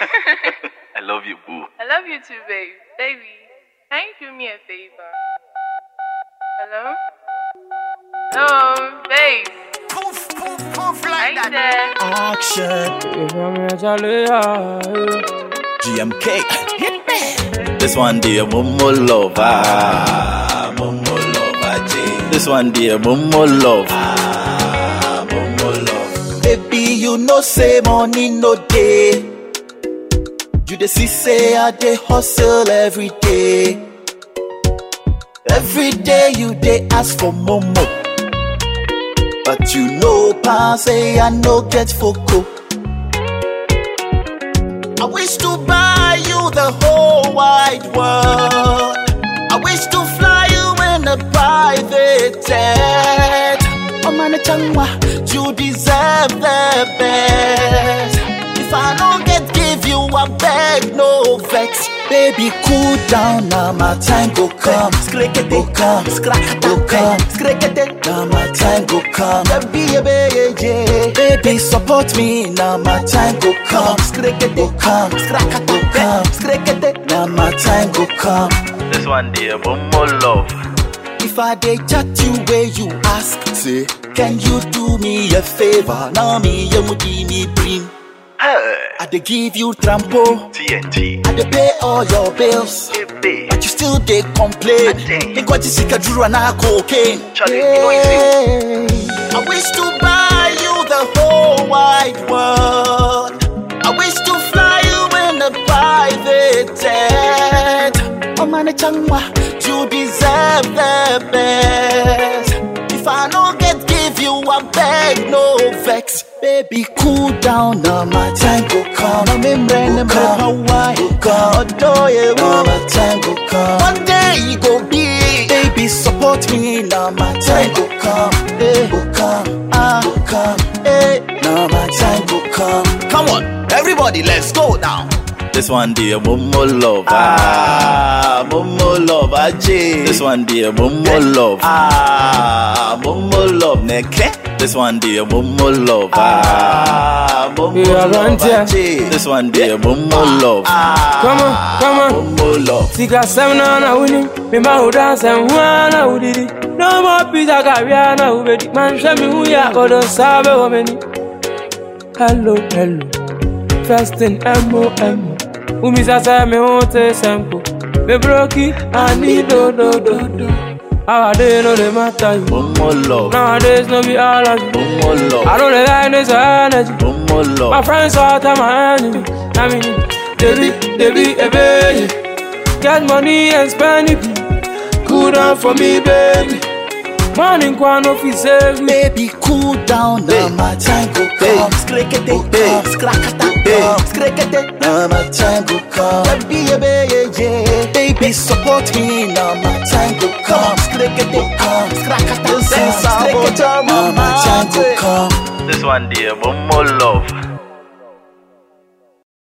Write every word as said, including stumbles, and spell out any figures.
I love you, boo. I love you too, babe. Baby, can you do me a favor? Hello? Hello, babe. Poof, poof, poof like Are you that. there? Action. G M K. This one dear Momo love. Ah, Momo love. Ah, J. This one dear Momo love. Ah, Momo love. Baby, you know say money no day. You the see say I dey hustle every day. Every day you dey ask for Momo, but you know pass say I no get foco. I wish to buy you the whole wide world. I wish to fly you in a private jet. Oh man, changwa, you deserve the best. If I don't get give you a beg, no vex. Baby, cool down, now my time go come. Skrekete, go come, go come, skrekete, now my time go come. Baby, baby, support me, now my time go come. Skrekete, go come, go come, skrekete, now my time go come. This one dear Momo love. If I dey chat you where you ask, say, can you do me a favor? Now me, you mudi me bring. I dey give you trampo, T N T. I dey pay all your bills, but you still dey complain. Think what you see can do and I cocaine. Charlie, you know it's I wish to buy you the whole wide world. I wish to fly you in a private jet. Oh man, changwa, you deserve the best. If I don't get give you a beg, no vex. Baby, cool down, now my time go come. I'm in brain and Hawaii, go come. Now my time go come. One day you go be. Baby, support me, now my time go come. Hey, go come, ah, go come. Hey, now my time go come. Come on, everybody, let's go now. This one dear Momo love. Ah, Momo love, ah, J. This one dear Momo love. Ah, Momo love, neke. This one dear Momo love. Ah, Momo love, ah, J. This one dear Momo love. Come on, come on. Momo love. Sika semna na wini, mima udanse mwana udidi. No more pizza kaviana ubedi. Man shemi uya kodo sabe wameni. Hello, hello. First in M O M. Umisa say me want a sample. Me broke I need do do do do. Nowadays no they matter you. Momo love. Nowadays no be all of you. Momo love. I don't like this energy. Momo love. My friends all time my enemy. I mean, Debbie, Debbie, eh, baby. Get money and spend it. Cool down for me, baby. Morning quan of his save me. Baby, cool down, now my time go come. Skrekete, go come, skrakata, come. Skrekete, now my time go come. Baby, baby, support me, now my time go come. Skrekete, come, skrakata, come. Skrekete, now my time go come. This one dear Momo love.